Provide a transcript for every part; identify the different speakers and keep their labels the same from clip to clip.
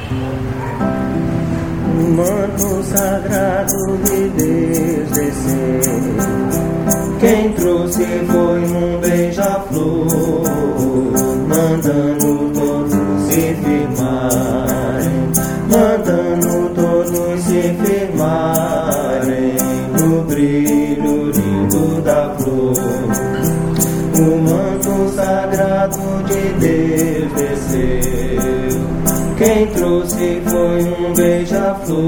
Speaker 1: O manto sagrado de Deus desceu. Quem trouxe foi um beija-flor, mandando todos se firmarem, mandando todos se firmarem no brilho lindo da flor. O manto sagrado de Deus desceu. Quem trouxe foi um beija-flor,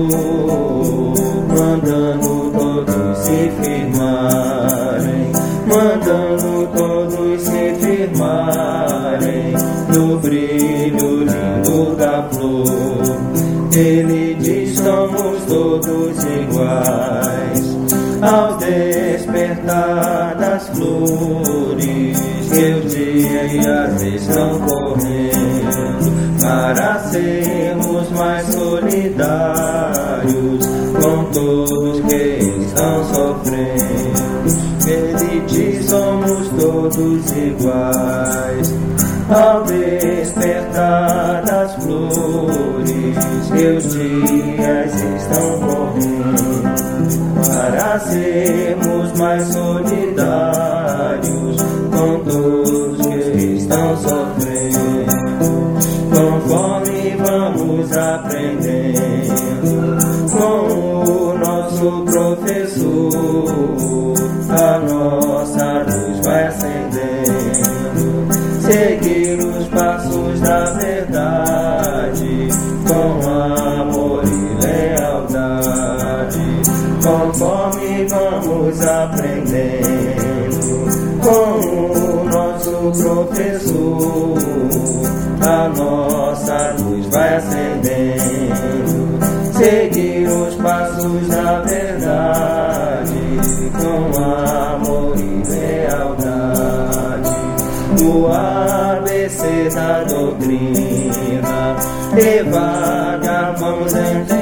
Speaker 1: mandando todos se firmarem, mandando todos se firmarem no brilho lindo da flor. Ele diz: somos todos iguais ao despertar das flores, que o dia e as estão correndo para sermos mais solidários com todos que estão sofrendo. Ele diz: somos todos iguais ao despertar das flores, que os dias estão correndo para sermos mais solidários com todos que estão sofrendo. Conforme vamos aprendendo com o nosso professor, a nossa luz vai acendendo. Seguir os passos da verdade com amor e lealdade. Conforme vamos aprendendo com o nosso professor, a nossa luz vai acendendo. Seguir os passos da verdade com amor e lealdade. O ABC da doutrina, devagar vamos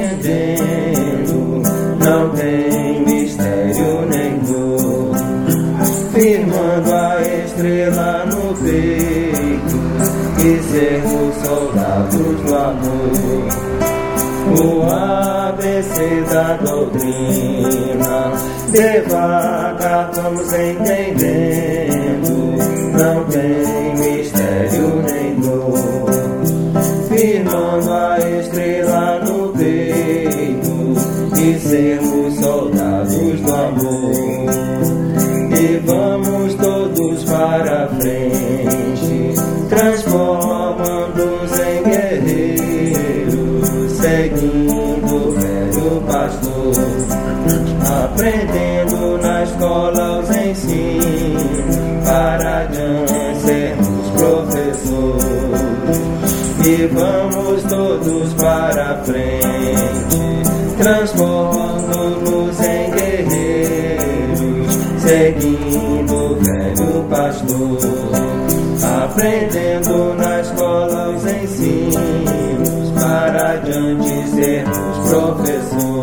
Speaker 1: entendendo. Não tem mistério nem dor, firmando a estrela no peito e sermos soldados do amor. O ABC da doutrina, devagar vamos entendendo. Não tem mistério nem dor, firmando a estrela no peito e sermos soldados do amor. E vamos todos para frente, transformando-nos em guerreiros, seguindo o velho pastor, aprendendo na escola os ensinos, para adiante sermos professores. E vamos todos para frente, transformando-nos em guerreiros, seguindo o velho pastor, aprendendo na escola os ensinos, para adiante sermos professores.